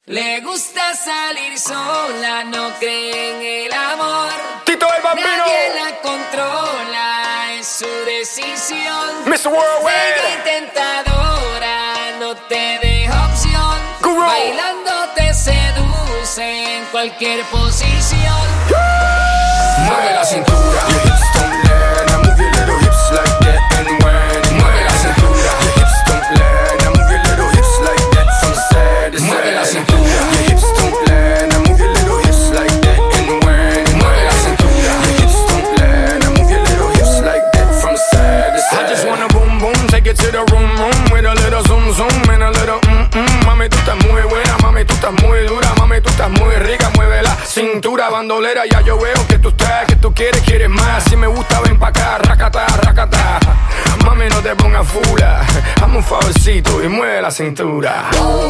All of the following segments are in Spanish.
Le gusta salir sola, no cree en el amor. Tito el Bambino. Nadie la controla, es su decisión. Mr. Worldwide. Bella y tentadora, no te deja opción. Guru. Bailando te seduce en cualquier posición. Mueve la cintura. Your hips don't lie. Now move your little hips like that and when. Mueve la cintura. Your hips don't lie. Now move your little hips like that from side to side. Mueve la cintura. Your hips don't lie. Now move your little hips like that and when. Mueve la cintura. Your hips don't lie. Now move your little hips like that from side to side. I just wanna boom boom, take it to the room room with a little zoom zoom and a little Mami, tú estás muy buena, mami, tú estás muy dura, mami, tú estás muy rica, mueve la cintura, bandolera, ya yo veo que tú estás, que tú quieres más. Si me gusta, ven pa' acá, racata, racata. Mami, no te pongas fula, hazme un favorcito y mueve la cintura.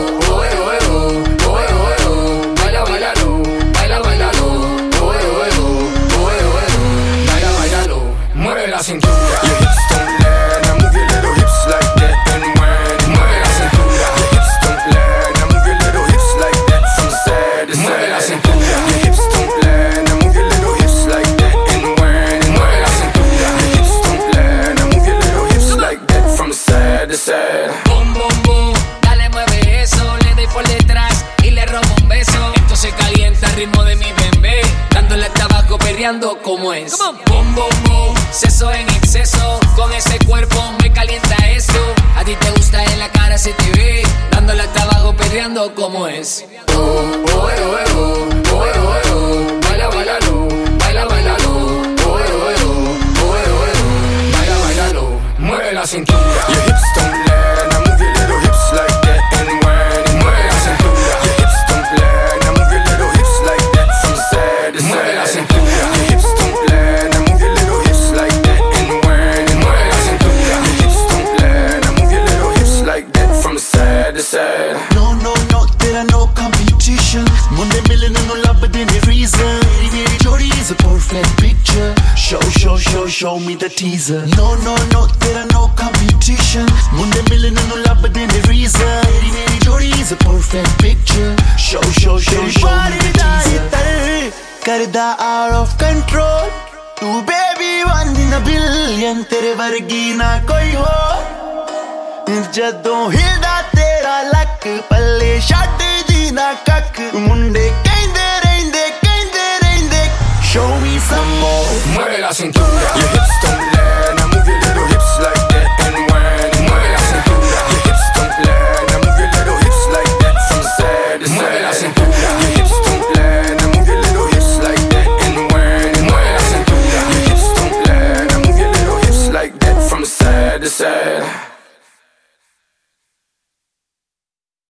Baila, bailalo, baila, bailalo, baila, bailalo, mueve la cintura. Your hips don't lie, now move your little hips like that and when. Mueve la cintura. Your hips don't lie, now move your little hips like that from side to side. Mueve la cintura. Your hips don't lie, now move your little hips like that and when. Mueve la cintura. Your hips don't lie, now move your little hips like that from side to side. Boom, boom, boom, dale, mueve eso. Le doy por detrás y le robo un beso. Esto se calienta al ritmo de mi bebé, dándole hasta abajo, perreando como es. Boom, boom, boom, seso en exceso. Con ese cuerpo me calienta eso. A ti te gusta, en la cara se te ve, dándole hasta abajo, perreando como es. Baila, bailalo, baila, bailalo, baila, bailalo, mueve la cintura. Your hips don't lie, now move your little hips like that and when. Mueve la cintura. Your hips don't lie, now move your little hips like that from side to side. Mueve la cintura. Your hips don't lie, now move your little hips like that and when. Mueve la cintura. Your hips don't lie, now move your little hips like that from side to side. No, no, no, there no competition. Munde milne no labde ne reason. Meri jodi is a perfect picture. Show me the teaser. No, no, no, there no competition. Munde milne no labde ne reason. Meri jodi is a perfect picture. Show me the teaser. Karda out of control. Tu baby one in a billion. Tere vargi na koi ho. ਜਦੋਂ ਹਿਲਦਾ ਤੇਰਾ ਲੱਕ ਪੱਲੇ ਛੱਡ ਦੀ ਨਾ ਕੱਖ ਮੁੰਡੇ ਕਹਿੰਦੇ ਰਹਿੰਦੇ show me some more. Mueve la cintura. Your hips don't lie, now move your little hips like that and when. Mueve la cintura. Your hips don't lie, now move your little hips like that from side to side. Mueve la cintura. Your hips don't lie, now move your little hips like that and when. Mueve la cintura. Your hips don't lie, now move your little hips like that from side to side.